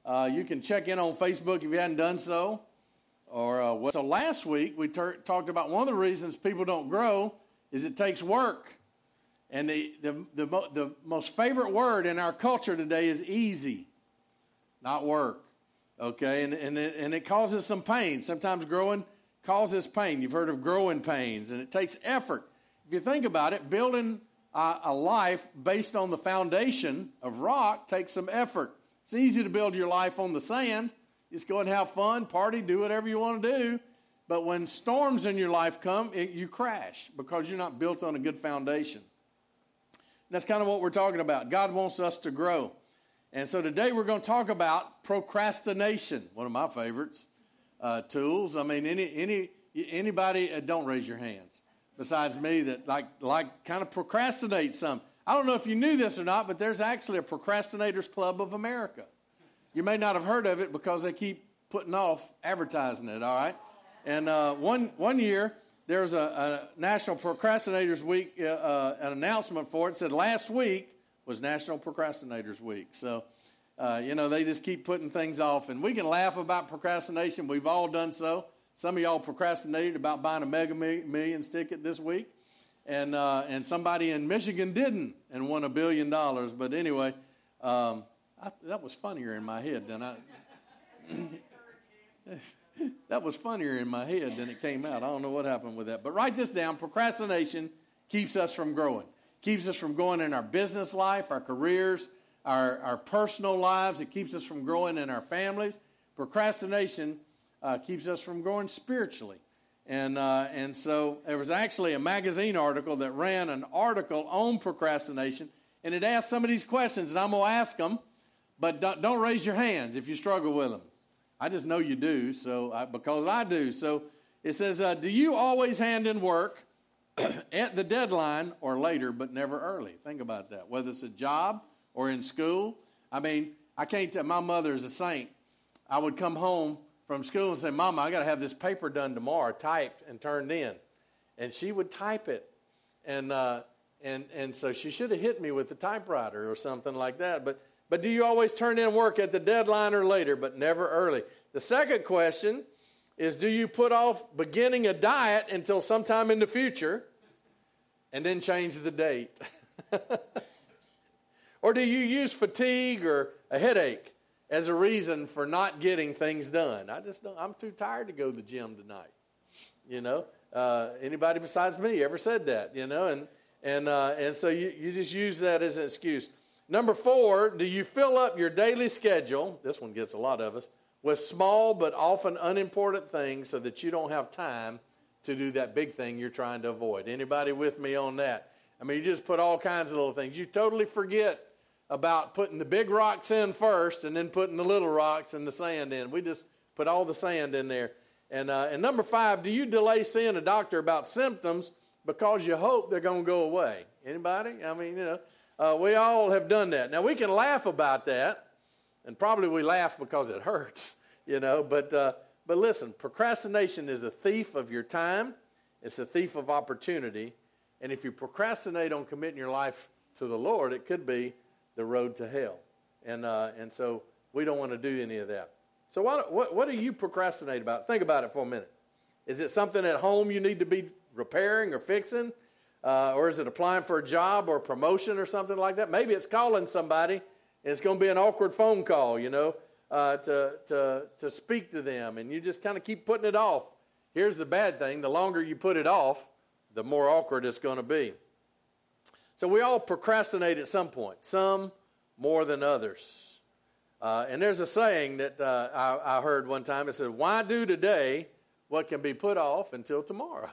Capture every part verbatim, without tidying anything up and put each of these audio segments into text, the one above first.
Uh, you can check in on Facebook if you hadn't done so. Or uh, what? So last week we ter- talked about one of the reasons people don't grow is it takes work. And the, the, the, the most favorite word in our culture today is easy, not work. Okay, and, and, it, and it causes some pain. Sometimes growing causes pain. You've heard of growing pains, and it takes effort. If you think about it, building a, a life based on the foundation of rock takes some effort. It's easy to build your life on the sand. Just go and have fun, party, do whatever you want to do. But when storms in your life come, it, you crash because you're not built on a good foundation. And that's kind of what we're talking about. God wants us to grow. And so today we're going to talk about procrastination, one of my favorites, uh, tools. I mean, any any anybody, uh, don't raise your hands, besides me, that like like kind of procrastinate some. I don't know if you knew this or not, but there's actually a Procrastinators Club of America. You may not have heard of it because they keep putting off advertising it, all right? And uh, one one year, there was a, a National Procrastinators Week, uh, uh, an announcement for it. It said last week was National Procrastinators Week. So, uh, you know, they just keep putting things off. And we can laugh about procrastination. We've all done so. Some of y'all procrastinated about buying a Mega Millions ticket this week. And uh, and somebody in Michigan didn't and won a billion dollars. But anyway, um, I, that was funnier in my head than I... That was funnier in my head than it came out. I don't know what happened with that. But write this down. Procrastination keeps us from growing. Keeps us from growing in our business life, our careers, our, our personal lives. It keeps us from growing in our families. Procrastination uh, keeps us from growing spiritually. And uh, and so there was actually a magazine article that ran an article on procrastination, and it asked some of these questions, and I'm going to ask them, but don't, don't raise your hands if you struggle with them. I just know you do, so I, because I do. So it says, uh, do you always hand in work at the deadline or later, but never early? Think about that. Whether it's a job or in school. I mean, I can't tell. My mother is a saint. I would come home from school and say, Mama, I got to have this paper done tomorrow, typed and turned in. And she would type it. And uh, and and so she should have hit me with the typewriter or something like that. But But do you always turn in work at the deadline or later, but never early? The second question is, do you put off beginning a diet until sometime in the future and then change the date? Or do you use fatigue or a headache as a reason for not getting things done? I just don't, I'm too tired to go to the gym tonight. You know, uh, anybody besides me ever said that, you know? And and uh, and so you, you just use that as an excuse. Number four, do you fill up your daily schedule, this one gets a lot of us, with small but often unimportant things so that you don't have time to do that big thing you're trying to avoid? Anybody with me on that? I mean, you just put all kinds of little things. You totally forget about putting the big rocks in first and then putting the little rocks and the sand in. We just put all the sand in there. And, uh, and number five, do you delay seeing a doctor about symptoms because you hope they're going to go away? Anybody? I mean, you know. Uh, we all have done that. Now, we can laugh about that, and probably we laugh because it hurts, you know. But uh, but listen, procrastination is a thief of your time. It's a thief of opportunity. And if you procrastinate on committing your life to the Lord, it could be the road to hell. And uh, and so we don't want to do any of that. So what, what, what do you procrastinate about? Think about it for a minute. Is it something at home you need to be repairing or fixing? Uh, or is it applying for a job or a promotion or something like that? Maybe it's calling somebody, and it's going to be an awkward phone call, you know, uh, to, to, to speak to them. And you just kind of keep putting it off. Here's the bad thing. The longer you put it off, the more awkward it's going to be. So we all procrastinate at some point, some more than others. Uh, and there's a saying that uh, I, I heard one time. It said, why do today what can be put off until tomorrow?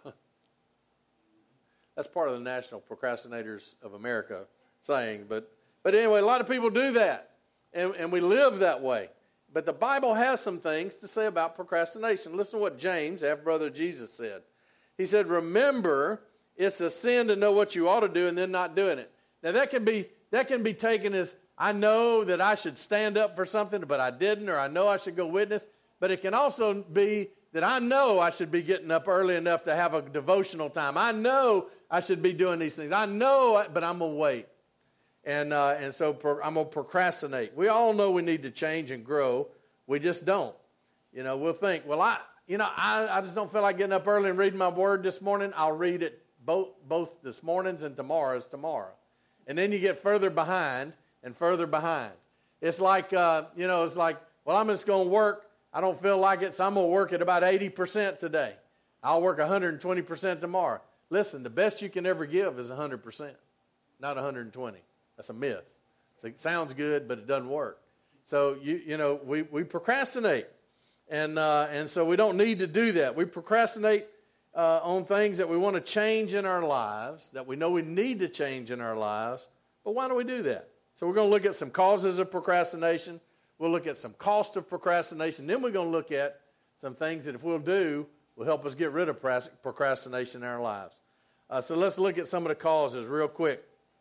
That's part of the National Procrastinators of America saying. But but anyway, a lot of people do that, and, and we live that way. But the Bible has some things to say about procrastination. Listen to what James, half-brother of Jesus, said. He said, remember, it's a sin to know what you ought to do and then not doing it. Now, that can be that can be taken as, I know that I should stand up for something, but I didn't, or I know I should go witness. But it can also be that I know I should be getting up early enough to have a devotional time. I know I should be doing these things. I know, but I'm going to wait. And uh, and so pro- I'm going to procrastinate. We all know we need to change and grow. We just don't. You know, we'll think, well, I, you know, I, I just don't feel like getting up early and reading my word this morning. I'll read it both both this morning's and tomorrow's tomorrow. And then you get further behind and further behind. It's like, uh, you know, it's like, well, I'm just going to work. I don't feel like it, so I'm going to work at about eighty percent today. I'll work one hundred twenty percent tomorrow. Listen, the best you can ever give is one hundred percent, not one hundred twenty. That's a myth. So it sounds good, but it doesn't work. So, you you know, we, we procrastinate. And uh, and so we don't need to do that. We procrastinate uh, on things that we want to change in our lives, that we know we need to change in our lives. But why do we do that? So we're going to look at some causes of procrastination. We'll look at some cost of procrastination. Then we're going to look at some things that if we'll do will help us get rid of procrastination in our lives. Uh, so let's look at some of the causes real quick.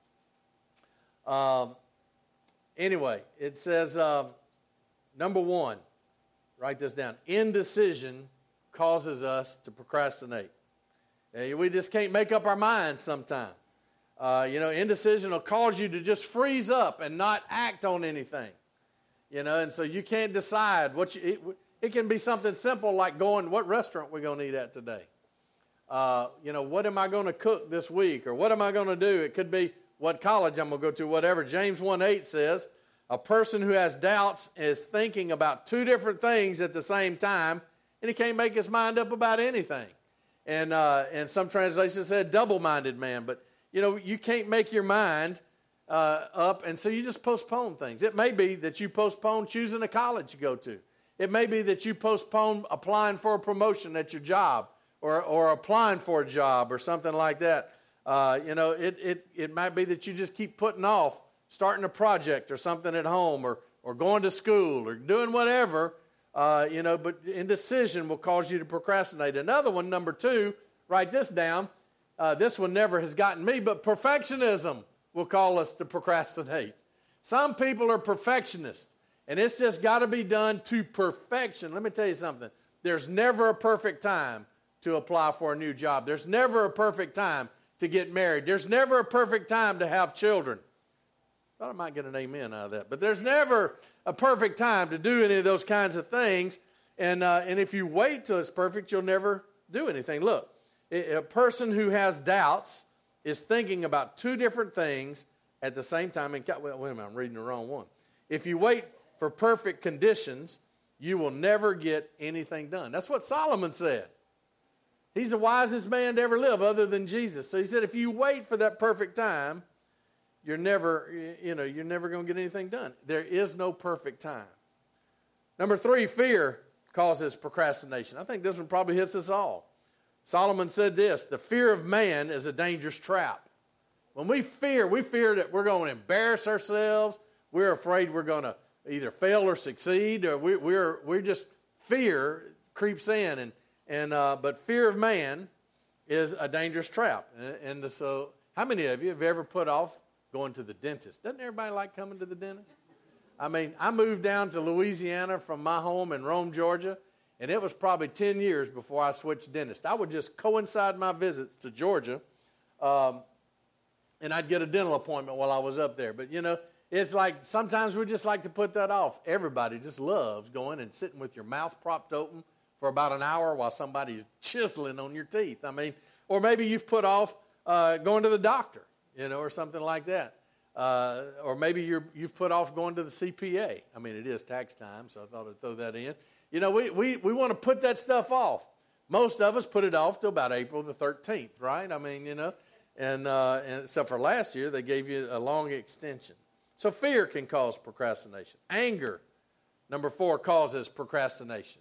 Um, anyway, it says, um, number one, write this down. Indecision causes us to procrastinate. Uh, we just can't make up our minds sometimes. Uh, you know, indecision will cause you to just freeze up and not act on anything. You know, and so you can't decide what you, it, it can be something simple like going, what restaurant we're going to eat at today? Uh, you know, what am I going to cook this week? Or what am I going to do? It could be what college I'm going to go to, whatever. James one eight says, a person who has doubts is thinking about two different things at the same time, and he can't make his mind up about anything. And uh, and some translations said double-minded man. But, you know, you can't make your mind uh, up, and so you just postpone things. It may be that you postpone choosing a college to go to. It may be that you postpone applying for a promotion at your job or, or applying for a job or something like that. Uh, you know, it, it, it might be that you just keep putting off starting a project or something at home or, or going to school or doing whatever, uh, you know, but indecision will cause you to procrastinate. Another one, number two, write this down. Uh, this one never has gotten me, but perfectionism will call us to procrastinate. Some people are perfectionists, and it's just got to be done to perfection. Let me tell you something. There's never a perfect time to apply for a new job. There's never a perfect time to get married. There's never a perfect time to have children. I thought I might get an amen out of that. But there's never a perfect time to do any of those kinds of things. And uh, and if you wait till it's perfect, you'll never do anything. Look, a person who has doubts is thinking about two different things at the same time. And wait a minute, I'm reading the wrong one. If you wait for perfect conditions, you will never get anything done. That's what Solomon said. He's the wisest man to ever live other than Jesus. So he said, if you wait for that perfect time, you're never, you know, you're never going to get anything done. There is no perfect time. Number three, fear causes procrastination. I think this one probably hits us all. Solomon said this, the fear of man is a dangerous trap. When we fear, we fear that we're going to embarrass ourselves. We're afraid we're going to either fail or succeed, or we, we're we're just, fear creeps in. And and uh, but fear of man is a dangerous trap. And, and so how many of you have ever put off going to the dentist? Doesn't everybody like coming to the dentist? I mean, I moved down to Louisiana from my home in Rome, Georgia, and it was probably ten years before I switched dentist. I would just coincide my visits to Georgia, um, and I'd get a dental appointment while I was up there. But, you know, it's like sometimes we just like to put that off. Everybody just loves going and sitting with your mouth propped open for about an hour while somebody's chiseling on your teeth. I mean, or maybe you've put off uh, going to the doctor, you know, or something like that. Uh, or maybe you're, you've put off going to the C P A. I mean, it is tax time, so I thought I'd throw that in. You know, we, we, we want to put that stuff off. Most of us put it off till about April the thirteenth, right? I mean, you know, and, uh, and except for last year, they gave you a long extension. So fear can cause procrastination. Anger, number four, causes procrastination.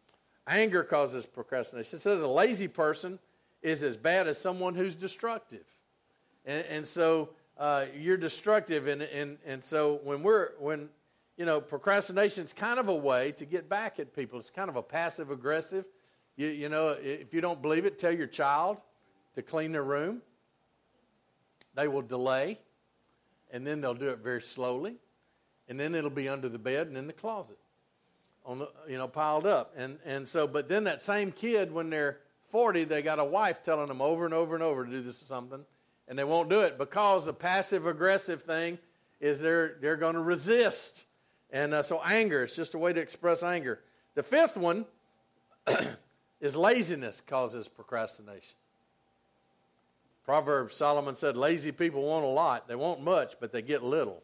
Anger causes procrastination. It says a lazy person is as bad as someone who's destructive. And, and so uh, you're destructive. And, and, and so when we're, when, you know, procrastination is kind of a way to get back at people. It's kind of a passive aggressive. You, you know, if you don't believe it, tell your child to clean their room. They will delay. And then they'll do it very slowly. And then it'll be under the bed and in the closet. On the, you know, piled up. And and so, but then that same kid, when they're forty, they got a wife telling them over and over and over to do this or something, and they won't do it because the passive-aggressive thing is they're, they're going to resist. And uh, so anger, it's just a way to express anger. The fifth one is laziness causes procrastination. Proverbs, Solomon said, lazy people want a lot. They want much, but they get little.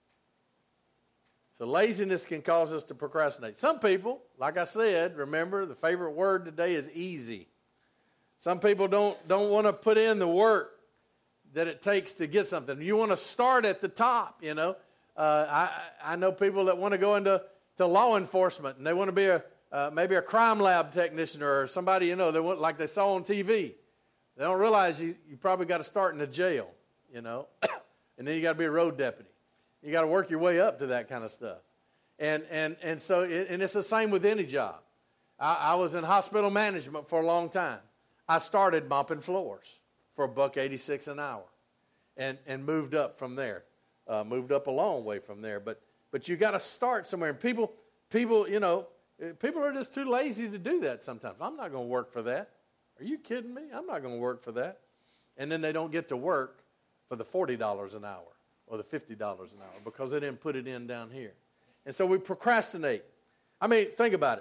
So laziness can cause us to procrastinate. Some people, like I said, remember, the favorite word today is easy. Some people don't, don't want to put in the work that it takes to get something. You want to start at the top, you know. Uh, I, I know people that want to go into to law enforcement, and they want to be a uh, maybe a crime lab technician or somebody, you know, they want, like they saw on T V. They don't realize you, you probably got to start in a jail, you know, and then you got to be a road deputy. You got to work your way up to that kind of stuff. And and and so, it, and it's the same with any job. I, I was in hospital management for a long time. I started mopping floors for a buck eighty-six an hour, and and moved up from there. Uh, moved up a long way from there. But but you got to start somewhere. And people people you know people are just too lazy to do that sometimes. I'm not going to work for that. Are you kidding me? I'm not going to work for that. And then they don't get to work for the forty dollars an hour or the fifty dollars an hour because they didn't put it in down here. And so we procrastinate. I mean, think about it.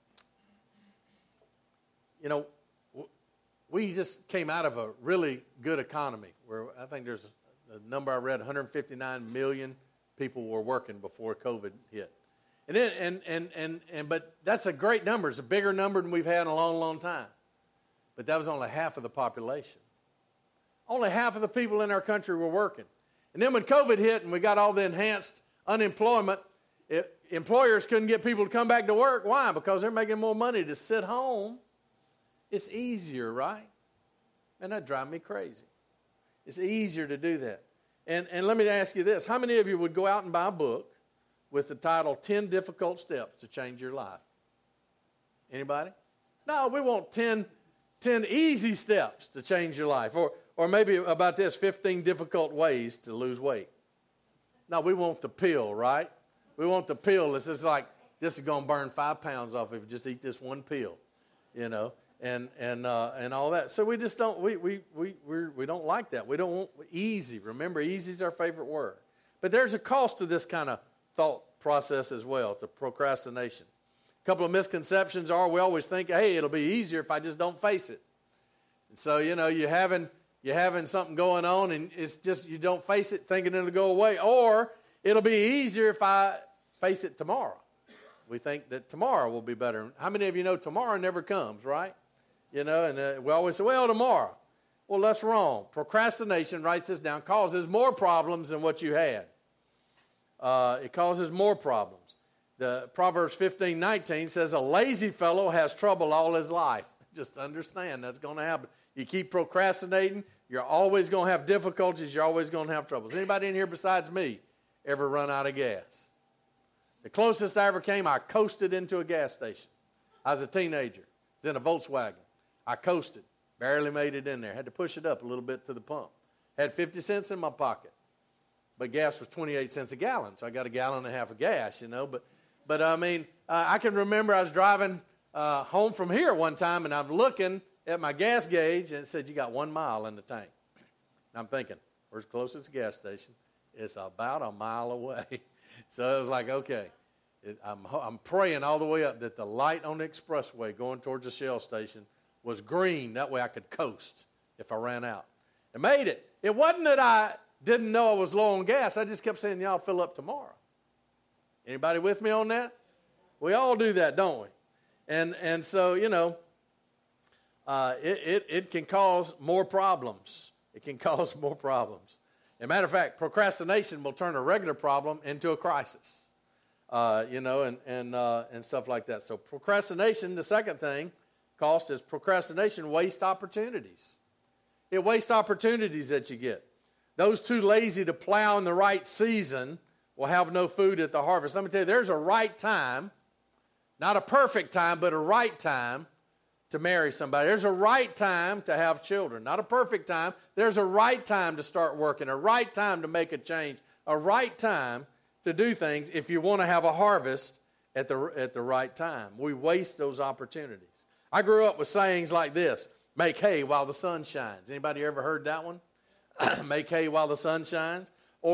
You know, we just came out of a really good economy where I think there's the number I read, one hundred fifty-nine million people were working before COVID hit. And, then, and, and, and, and, but that's a great number. It's a bigger number than we've had in a long, long time. But that was only half of the population. Only half of the people in our country were working. And then when COVID hit and we got all the enhanced unemployment, it, employers couldn't get people to come back to work. Why? Because they're making more money to sit home. It's easier, right? And that drives me crazy. It's easier to do that. And, and let me ask you this. How many of you would go out and buy a book with the title ten Difficult Steps to Change Your Life? Anybody? No, we want ten, ten easy steps to change your life. Or, or maybe about this, fifteen difficult ways to lose weight. No, we want the pill, right? We want the pill. It's just like, this is going to burn five pounds off if you just eat this one pill, you know. And and uh, and all that. So we just don't we we we we're, we don't like that. We don't want easy. Remember, easy is our favorite word. But there's a cost to this kind of thought process as well, to procrastination. A couple of misconceptions are we always think, hey, it'll be easier if I just don't face it. And so you know you're having you're having something going on and it's just you don't face it, thinking it'll go away, or it'll be easier if I face it tomorrow. We think that tomorrow will be better. How many of you know tomorrow never comes, right? You know, and uh, we always say, well, tomorrow. Well, that's wrong. Procrastination, writes this down, causes more problems than what you had. Uh, it causes more problems. The Proverbs fifteen nineteen says, a lazy fellow has trouble all his life. Just understand that's going to happen. You keep procrastinating, you're always going to have difficulties, you're always going to have troubles. Anybody in here besides me ever run out of gas? The closest I ever came, I coasted into a gas station. I was a teenager. I was in a Volkswagen. I coasted, barely made it in there. Had to push it up a little bit to the pump. Had fifty cents in my pocket. But gas was twenty-eight cents a gallon, so I got a gallon and a half of gas, you know. But, but I mean, uh, I can remember I was driving uh, home from here one time, and I'm looking at my gas gauge, and it said, you got one mile in the tank. And I'm thinking, where's the closest gas station? It's about a mile away. So it was like, okay. It, I'm, I'm praying all the way up that the light on the expressway going towards the Shell station was green. That way I could coast if I ran out. I made it. It wasn't that I didn't know I was low on gas. I just kept saying, y'all fill up tomorrow. Anybody with me on that? We all do that, don't we? And and so, you know, uh, it, it, it can cause more problems. It can cause more problems. As a matter of fact, procrastination will turn a regular problem into a crisis. Uh, you know, and and uh, and stuff like that. So procrastination, the second thing, cost is procrastination wastes opportunities. It wastes opportunities that you get. Those too lazy to plow in the right season will have no food at the harvest. Let me tell you, there's a right time, not a perfect time, but a right time to marry somebody. There's a right time to have children, not a perfect time. There's a right time to start working, a right time to make a change, a right time to do things if you want to have a harvest at the at the right time. We waste those opportunities. I grew up with sayings like this: make hay while the sun shines. Anybody ever heard that one? Make hay while the sun shines. Or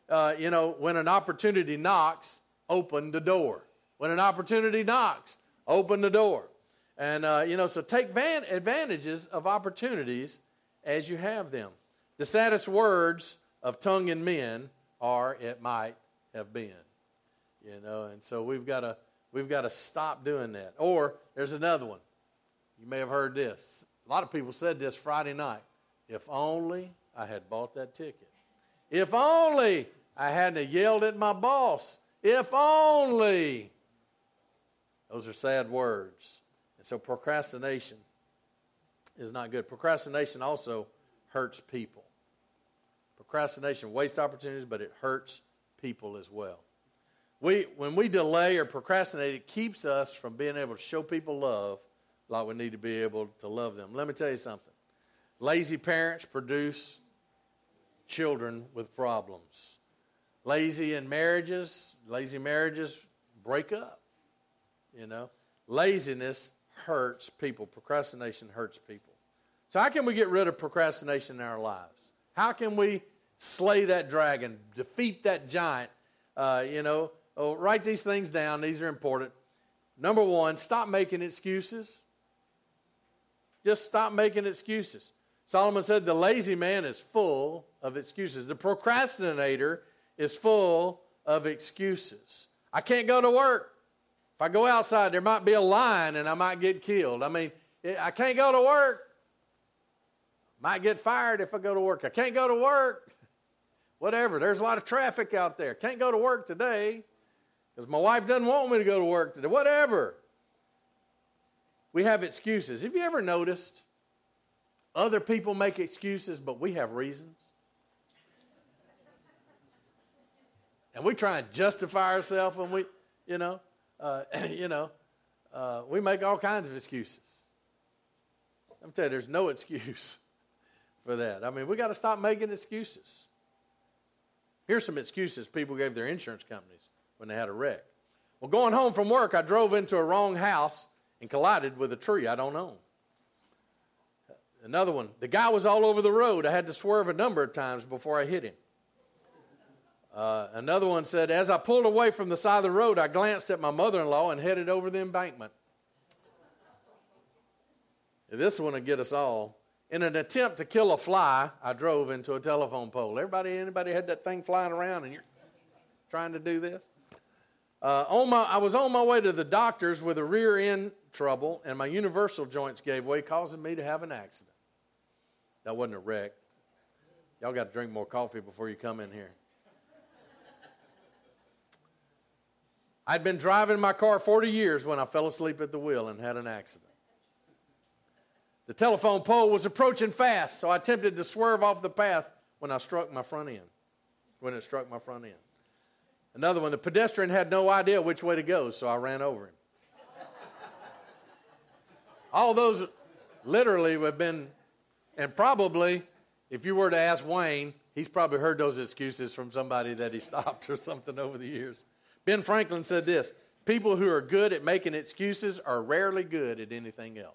uh, you know, when an opportunity knocks, open the door. When an opportunity knocks, open the door. And, uh, you know, so take van- advantages of opportunities as you have them. The saddest words of tongue in men are, it might have been. You know, and so we've got to we've got to stop doing that. Or there's another one. You may have heard this. A lot of people said this Friday night. If only I had bought that ticket. If only I hadn't yelled at my boss. If only. Those are sad words. And so procrastination is not good. Procrastination also hurts people. Procrastination wastes opportunities, but it hurts people as well. We, when we delay or procrastinate, it keeps us from being able to show people love like we need to be able to love them. Let me tell you something. Lazy parents produce children with problems. Lazy in marriages, lazy marriages break up. You know, laziness hurts people. Procrastination hurts people. So how can we get rid of procrastination in our lives? How can we slay that dragon, defeat that giant? Uh, you know, oh, write these things down. These are important. Number one, stop making excuses. Just stop making excuses. Solomon said the lazy man is full of excuses. The procrastinator is full of excuses. I can't go to work. If I go outside, there might be a line and I might get killed. I mean, I can't go to work. Might get fired if I go to work. I can't go to work. Whatever. There's a lot of traffic out there. Can't go to work today because my wife doesn't want me to go to work today. Whatever. We have excuses. Have you ever noticed other people make excuses, but we have reasons? And we try and justify ourselves when we, you know, uh, you know, uh, we make all kinds of excuses. I'm telling you, there's no excuse for that. I mean, we got to stop making excuses. Here's some excuses people gave their insurance companies when they had a wreck. Well, going home from work, I drove into a wrong house and collided with a tree I don't own. Another one, the guy was all over the road. I had to swerve a number of times before I hit him. Uh, another one said, as I pulled away from the side of the road, I glanced at my mother-in-law and headed over the embankment. This one will get us all. In an attempt to kill a fly, I drove into a telephone pole. Everybody, anybody had that thing flying around and you're trying to do this? Uh, on my, I was on my way to the doctor's with a rear end trouble, and my universal joints gave way, causing me to have an accident. That wasn't a wreck. Y'all got to drink more coffee before you come in here. I'd been driving my car forty years when I fell asleep at the wheel and had an accident. The telephone pole was approaching fast, so I attempted to swerve off the path when I struck my front end, when it struck my front end. Another one, the pedestrian had no idea which way to go, so I ran over him. All those literally have been, and probably, if you were to ask Wayne, he's probably heard those excuses from somebody that he stopped or something over the years. Ben Franklin said this, people who are good at making excuses are rarely good at anything else.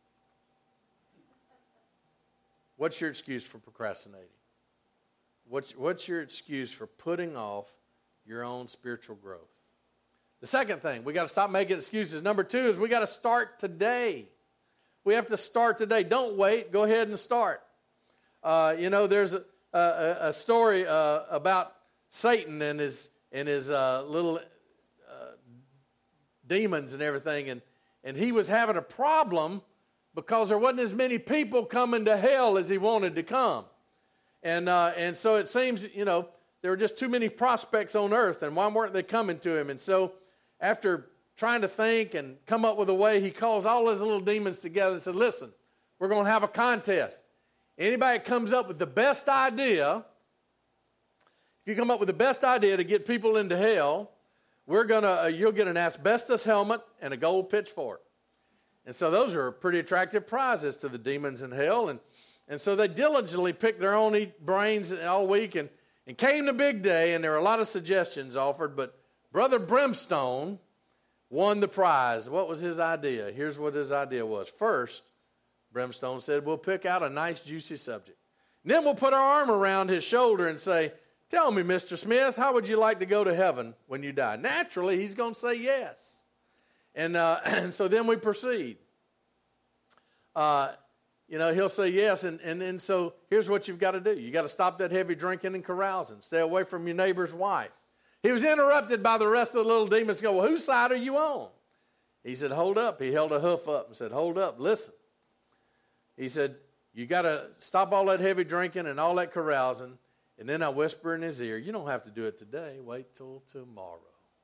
What's your excuse for procrastinating? What's, what's your excuse for putting off your own spiritual growth? The second thing, we got to stop making excuses. Number two is we got to start today. We have to start today. Don't wait. Go ahead and start. Uh, you know, there's a, a, a story uh, about Satan and his and his uh, little uh, demons and everything, and and he was having a problem because there wasn't as many people coming to hell as he wanted to come, and uh, and so it seems, you know, there were just too many prospects on earth, and why weren't they coming to him? And so after trying to think and come up with a way, he calls all his little demons together and said, listen, we're going to have a contest. Anybody that comes up with the best idea, if you come up with the best idea to get people into hell, we're gonna uh, you'll get an asbestos helmet and a gold pitchfork. And so those are pretty attractive prizes to the demons in hell. And, and so they diligently picked their own eat brains all week, and, and came the big day, and there were a lot of suggestions offered, but Brother Brimstone won the prize. What was his idea? Here's what his idea was. First, Brimstone said, we'll pick out a nice, juicy subject. And then we'll put our arm around his shoulder and say, tell me, Mister Smith, how would you like to go to heaven when you die? Naturally, he's going to say yes. And, uh, and so then we proceed. Uh, you know, he'll say yes, and, and, and so here's what you've got to do. You've got to stop that heavy drinking and carousing. Stay away from your neighbor's wife. He was interrupted by the rest of the little demons go, well, whose side are you on? He said, hold up. He held a hoof up and said, hold up, listen. He said, you got to stop all that heavy drinking and all that carousing. And then I whisper in his ear, you don't have to do it today. Wait till tomorrow.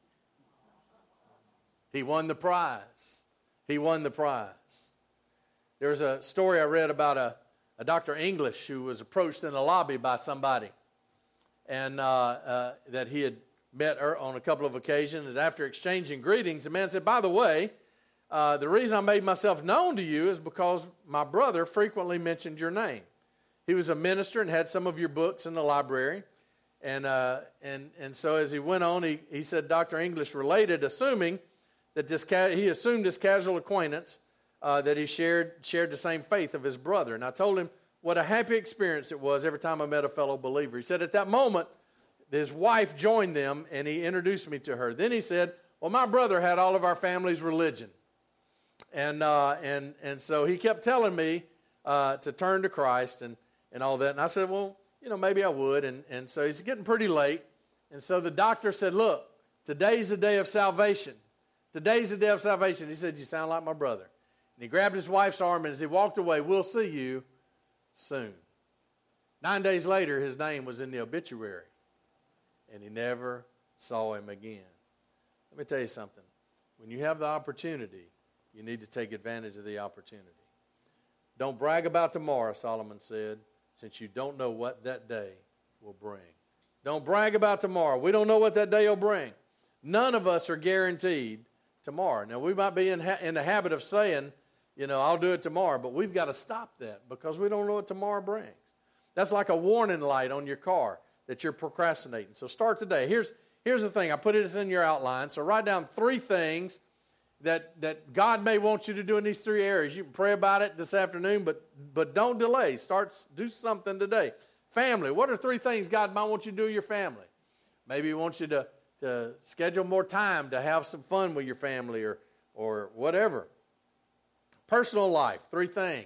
He won the prize. He won the prize. There's a story I read about a, a Doctor English who was approached in the lobby by somebody, and uh, uh, that he had met her on a couple of occasions. And after exchanging greetings, the man said, by the way, uh, the reason I made myself known to you is because my brother frequently mentioned your name. He was a minister and had some of your books in the library. And uh, and and so as he went on, he, he said Doctor English related, assuming that this ca- he assumed this casual acquaintance uh, that he shared shared the same faith of his brother. And I told him what a happy experience it was every time I met a fellow believer. He said at that moment, his wife joined them, and he introduced me to her. Then he said, well, my brother had all of our family's religion. And uh, and and so he kept telling me uh, to turn to Christ and, and all that. And I said, well, you know, maybe I would. And, and so he's getting pretty late. And so the doctor said, look, today's the day of salvation. Today's the day of salvation. He said, you sound like my brother. And he grabbed his wife's arm, and as he walked away, we'll see you soon. Nine days later, his name was in the obituary. And he never saw him again. Let me tell you something. When you have the opportunity, you need to take advantage of the opportunity. Don't brag about tomorrow, Solomon said, since you don't know what that day will bring. Don't brag about tomorrow. We don't know what that day will bring. None of us are guaranteed tomorrow. Now, we might be in, ha- in the habit of saying, you know, I'll do it tomorrow, but we've got to stop that because we don't know what tomorrow brings. That's like a warning light on your car that you're procrastinating. So start today. Here's, here's the thing. I put it in your outline. So write down three things that, that God may want you to do in these three areas. You can pray about it this afternoon, but, but don't delay. Start, do something today. Family. What are three things God might want you to do with your family? Maybe He wants you to, to schedule more time to have some fun with your family or, or whatever. Personal life. Three things.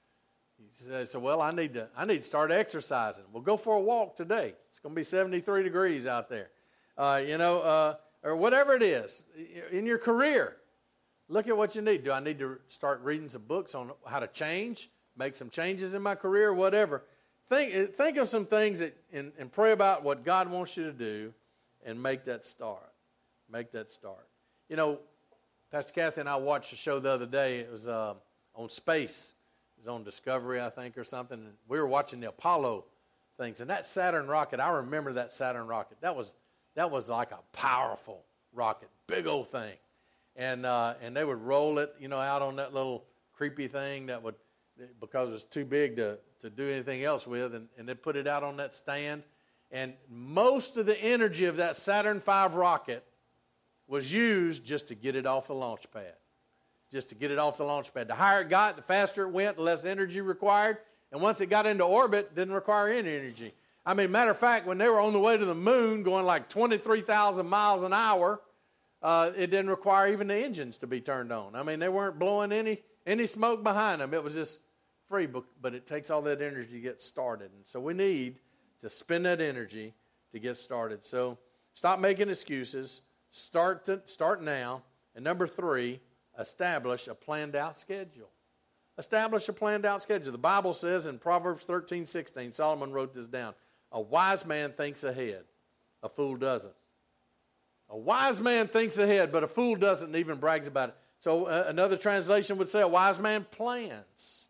He said, well, I need to I need to start exercising. Well, go for a walk today. It's going to be seventy-three degrees out there. Uh, you know, uh, or whatever it is. In your career, look at what you need. Do I need to start reading some books on how to change, make some changes in my career, whatever? Think think of some things that, and, and pray about what God wants you to do and make that start. Make that start. You know, Pastor Kathy and I watched a show the other day. It was uh, on space. It was on Discovery, I think, or something. And we were watching the Apollo things. And that Saturn rocket, I remember that Saturn rocket. That was that was like a powerful rocket, big old thing. And uh, and they would roll it, you know, out on that little creepy thing that would, because it was too big to, to do anything else with, and, and they'd put it out on that stand. And most of the energy of that Saturn five rocket was used just to get it off the launch pad. Just to get it off the launch pad. The higher it got, the faster it went, the less energy required. And once it got into orbit, it didn't require any energy. I mean, matter of fact, when they were on the way to the moon going like twenty-three thousand miles an hour, uh, it didn't require even the engines to be turned on. I mean, they weren't blowing any, any smoke behind them. It was just free, but, but it takes all that energy to get started. And so we need to spend that energy to get started. So stop making excuses. Start to, start now. And number three, establish a planned out schedule. Establish a planned out schedule. The Bible says in Proverbs thirteen sixteen, Solomon wrote this down, a wise man thinks ahead, a fool doesn't. A wise man thinks ahead, but a fool doesn't and even brags about it. So uh, another translation would say a wise man plans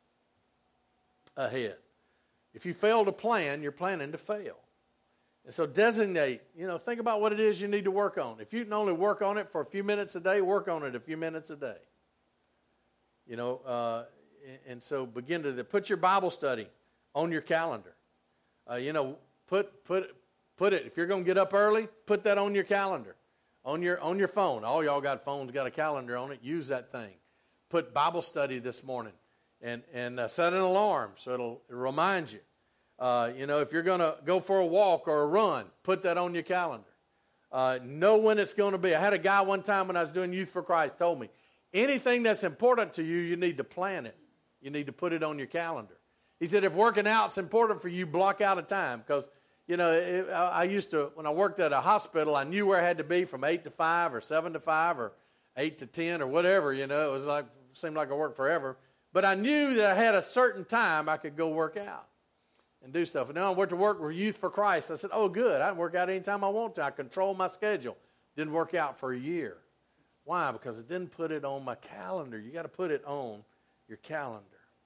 ahead. If you fail to plan, you're planning to fail. And so designate, you know, think about what it is you need to work on. If you can only work on it for a few minutes a day, work on it a few minutes a day. You know, uh, and so begin to put your Bible study on your calendar. Uh, you know, put put put it. If you're going to get up early, put that on your calendar, on your on your phone. All y'all got phones, got a calendar on it. Use that thing. Put Bible study this morning, and and uh, set an alarm so it'll, it'll remind you. Uh, you know, if you're going to go for a walk or a run, put that on your calendar. Uh, know when it's going to be. I had a guy one time when I was doing Youth for Christ told me, anything that's important to you, you need to plan it. You need to put it on your calendar. He said, if working out's important for you, block out a time. Because, you know, it, I, I used to, when I worked at a hospital, I knew where I had to be from eight to five or seven to five or eight to ten or whatever, you know. It was like, seemed like I worked forever. But I knew that I had a certain time I could go work out and do stuff. And then I went to work with Youth for Christ. I said, oh, good. I can work out anytime I want to. I control my schedule. Didn't work out for a year. Why? Because I didn't put it on my calendar. You got to put it on your calendar.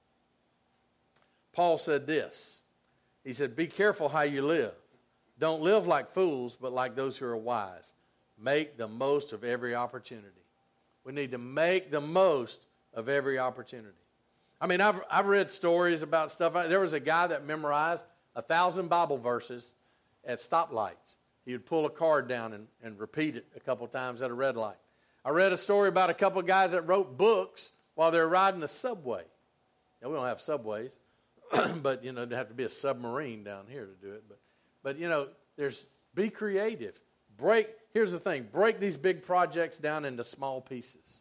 Paul said this. He said, be careful how you live. Don't live like fools, but like those who are wise. Make the most of every opportunity. We need to make the most of every opportunity. I mean, I've, I've read stories about stuff. There was a guy that memorized a thousand Bible verses at stoplights. He would pull a card down and, and repeat it a couple times at a red light. I read a story about a couple of guys that wrote books while they were riding the subway. Now, we don't have subways, but, you know, there'd have to be a submarine down here to do it. But, but you know, there's be creative. Break, here's the thing, break these big projects down into small pieces.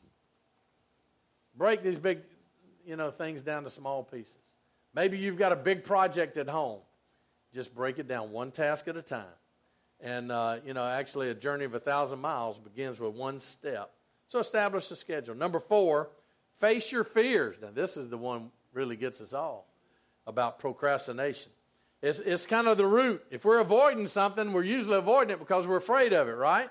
Break these big, you know, things down to small pieces. Maybe you've got a big project at home. Just break it down one task at a time. And, uh, you know, actually a journey of a thousand miles begins with one step. So establish a schedule. Number four, face your fears. Now, this is the one really gets us all about procrastination. It's, it's kind of the root. If we're avoiding something, we're usually avoiding it because we're afraid of it, right?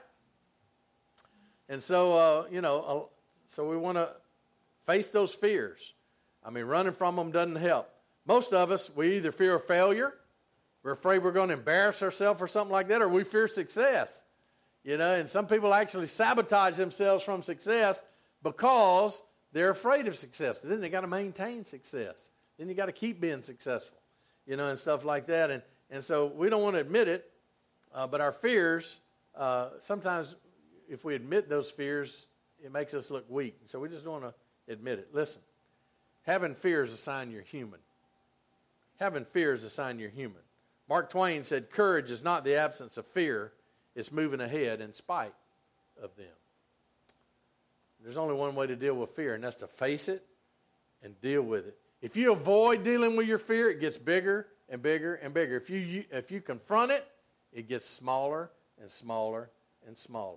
And so, uh, you know, uh, so we want to face those fears. I mean, running from them doesn't help. Most of us, we either fear failure, we're afraid we're going to embarrass ourselves or something like that, or we fear success. You know, and some people actually sabotage themselves from success because they're afraid of success. Then they got to maintain success. Then you got to keep being successful, you know, and stuff like that. And and so we don't want to admit it, uh, but our fears, uh, sometimes if we admit those fears, it makes us look weak. So we just don't want to admit it. Listen, having fear is a sign you're human. Having fear is a sign you're human. Mark Twain said, courage is not the absence of fear, it's moving ahead in spite of them. There's only one way to deal with fear, and that's to face it and deal with it. If you avoid dealing with your fear, it gets bigger and bigger and bigger. If you, if you confront it, it gets smaller and smaller and smaller.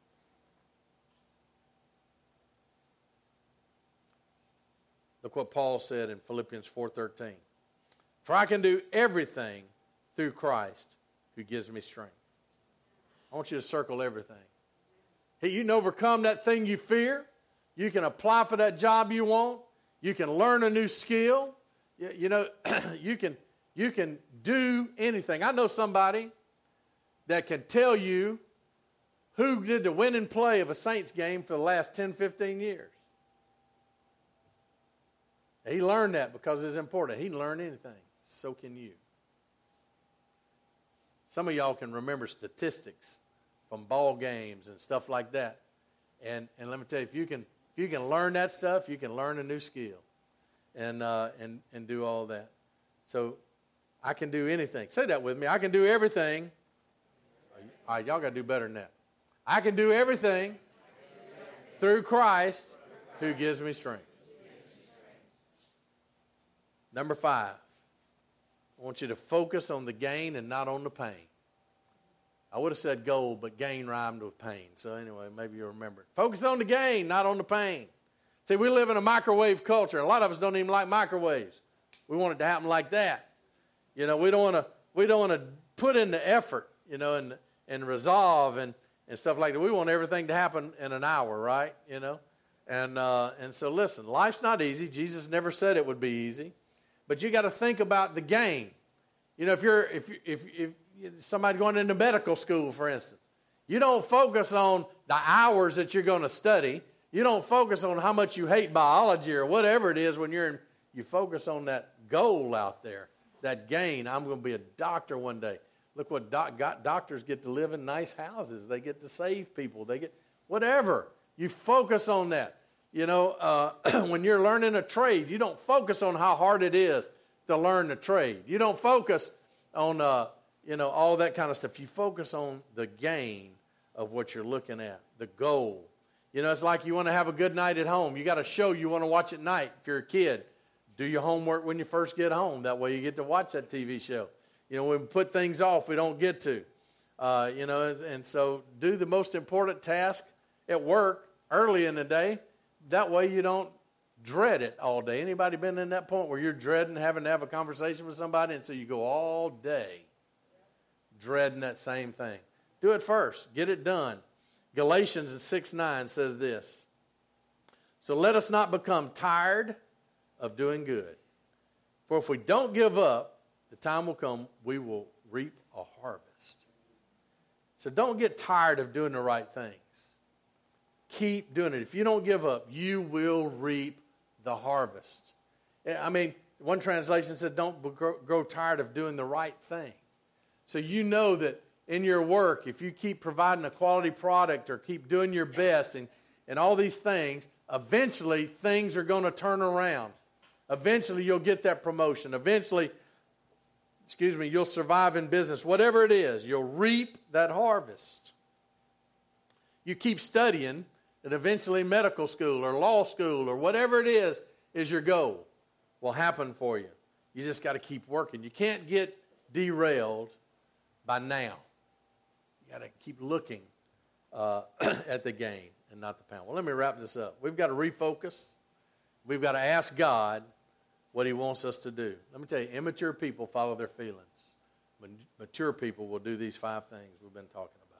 Look what Paul said in Philippians four thirteen. For I can do everything through Christ who gives me strength. I want you to circle everything. Hey, you can overcome that thing you fear. You can apply for that job you want. You can learn a new skill. You, you know, you can you can do anything. I know somebody that can tell you who did the winning play of a Saints game for the last ten, fifteen years. He learned that because it's important. He can learn anything. So can you. Some of y'all can remember statistics from ball games and stuff like that. And and let me tell you, if you can if you can learn that stuff, you can learn a new skill, and uh, and and do all that. So I can do anything. Say that with me. I can do everything. All right, y'all got to do better than that. I can do everything through Christ who gives me strength. Number five. I want you to focus on the gain and not on the pain. I would have said goal, but gain rhymed with pain. So anyway, maybe you'll remember it. Focus on the gain, not on the pain. See, we live in a microwave culture. A lot of us don't even like microwaves. We want it to happen like that. You know, we don't want to we don't want to put in the effort, you know, and and resolve and, and stuff like that. We want everything to happen in an hour, right? You know? And uh, and so listen, life's not easy. Jesus never said it would be easy. But you got to think about the gain. You know, if you're if if if somebody going into medical school, for instance, you don't focus on the hours that you're going to study. You don't focus on how much you hate biology or whatever it is when you're in. You focus on that goal out there, that gain. I'm going to be a doctor one day. Look what doc, got, doctors get to live in nice houses. They get to save people. They get whatever. You focus on that. You know, uh, when you're learning a trade, you don't focus on how hard it is to learn the trade. You don't focus on, uh, you know, all that kind of stuff. You focus on the gain of what you're looking at, the goal. You know, it's like you want to have a good night at home. You got a show you want to watch at night. If you're a kid, do your homework when you first get home. That way you get to watch that T V show. You know, when we put things off we don't get to. Uh, you know, and so do the most important task at work early in the day. That way you don't dread it all day. Anybody been in that point where you're dreading having to have a conversation with somebody, and so you go all day dreading that same thing? Do it first. Get it done. Galatians six nine says this. So let us not become tired of doing good. For if we don't give up, the time will come we will reap a harvest. So don't get tired of doing the right things. Keep doing it. If you don't give up, you will reap the harvest. I mean, one translation said, don't grow, grow tired of doing the right thing. So you know that in your work, if you keep providing a quality product or keep doing your best and, and all these things, eventually things are going to turn around. Eventually you'll get that promotion. Eventually, excuse me, you'll survive in business. Whatever it is, you'll reap that harvest. You keep studying, and eventually medical school or law school or whatever it is is your goal will happen for you. You just got to keep working. You can't get derailed by now. You got to keep looking uh, at the gain and not the pound. Well, let me wrap this up. We've got to refocus. We've got to ask God what he wants us to do. Let me tell you, immature people follow their feelings. Mature people will do these five things we've been talking about.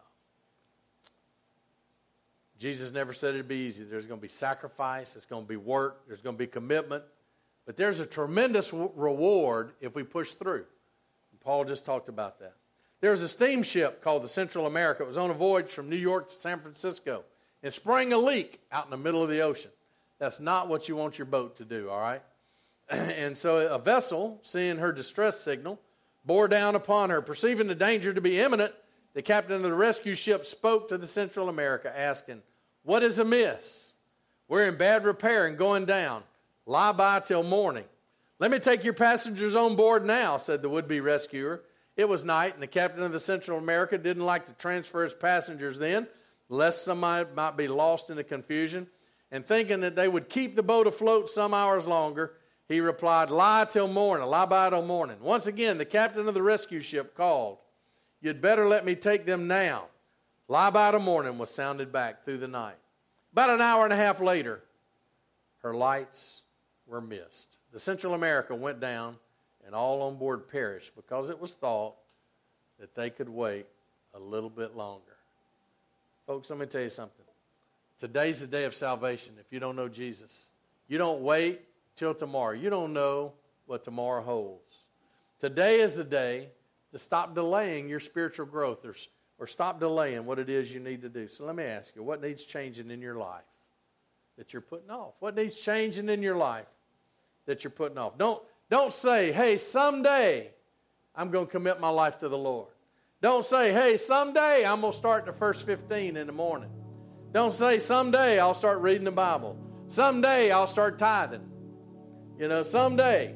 Jesus never said it'd be easy. There's going to be sacrifice. It's going to be work. There's going to be commitment. But there's a tremendous w- reward if we push through. And Paul just talked about that. There was a steamship called the Central America. It was on a voyage from New York to San Francisco. It sprang a leak out in the middle of the ocean. That's not what you want your boat to do, all right? And so a vessel, seeing her distress signal, bore down upon her. Perceiving the danger to be imminent, the captain of the rescue ship spoke to the Central America, asking, "What is amiss? We're in bad repair and going down. Lie by till morning." "Let me take your passengers on board now," said the would-be rescuer. It was night, and the captain of the Central America didn't like to transfer his passengers then, lest somebody might be lost in the confusion. And thinking that they would keep the boat afloat some hours longer, he replied, "Lie till morning, lie by till morning." Once again, the captain of the rescue ship called. "You'd better let me take them now." "Lie by till morning," was sounded back through the night. About an hour and a half later, her lights were missed. The Central America went down, and all on board perished because it was thought that they could wait a little bit longer. Folks, let me tell you something. Today's the day of salvation if you don't know Jesus. You don't wait till tomorrow. You don't know what tomorrow holds. Today is the day to stop delaying your spiritual growth or, or stop delaying what it is you need to do. So let me ask you, what needs changing in your life that you're putting off? What needs changing in your life that you're putting off? Don't, don't say, "Hey, someday I'm going to commit my life to the Lord." Don't say, "Hey, someday I'm going to start the first fifteen in the morning." Don't say, "Someday I'll start reading the Bible. Someday I'll start tithing. You know, someday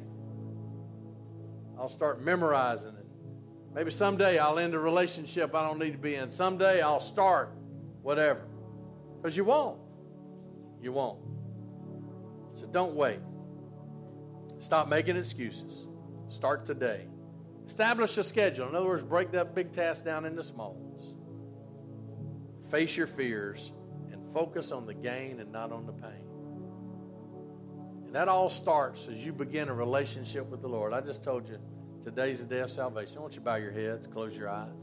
I'll start memorizing it. Maybe someday I'll end a relationship I don't need to be in. Someday I'll start whatever." Because you won't. You won't. So don't wait. Stop making excuses. Start today. Establish a schedule. In other words, break that big task down into small ones. Face your fears and focus on the gain and not on the pain. And that all starts as you begin a relationship with the Lord. I just told you, today's the day of salvation. I want you to bow your heads, close your eyes.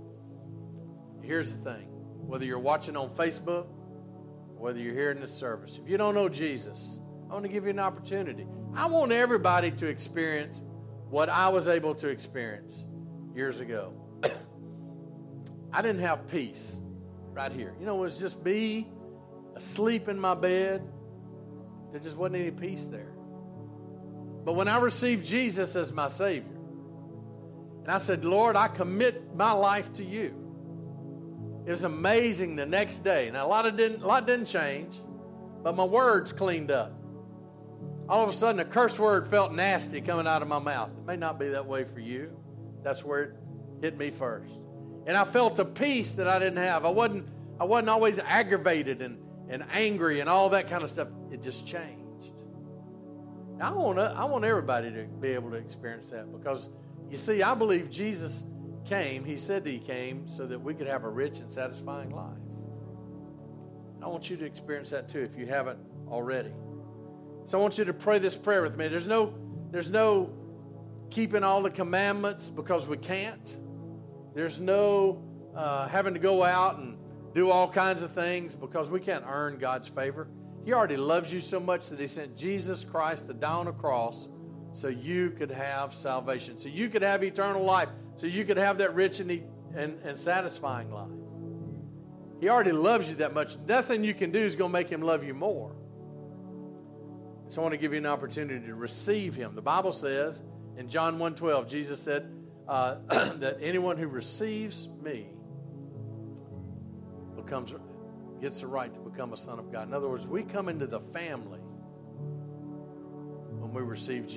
Here's the thing. Whether you're watching on Facebook, or whether you're here in this service, if you don't know Jesus, I want to give you an opportunity. I want everybody to experience what I was able to experience years ago. I didn't have peace right here. You know, it was just me asleep in my bed. There just wasn't any peace there. But when I received Jesus as my Savior, and I said, "Lord, I commit my life to you," it was amazing the next day. Now, a lot, of didn't, a lot didn't change, but my words cleaned up. all of a sudden a curse word felt nasty coming out of my mouth. It may not be that way for you. That's where it hit me first. And I felt a peace that I didn't have. I wasn't, I wasn't always aggravated and, and angry and all that kind of stuff. It just changed. Now, I want, I want everybody to be able to experience that because, you see, I believe Jesus came. He said that he came so that we could have a rich and satisfying life. I want you to experience that too if you haven't already. So I want you to pray this prayer with me. There's no, there's no keeping all the commandments because we can't. There's no uh, having to go out and do all kinds of things because we can't earn God's favor. He already loves you so much that he sent Jesus Christ to die on a cross so you could have salvation, so you could have eternal life, so you could have that rich and, and, and satisfying life. He already loves you that much. Nothing you can do is going to make him love you more. So I want to give you an opportunity to receive him. The Bible says in John one twelve, Jesus said uh, that anyone who receives me becomes, gets the right to become a son of God. In other words, we come into the family when we receive Jesus.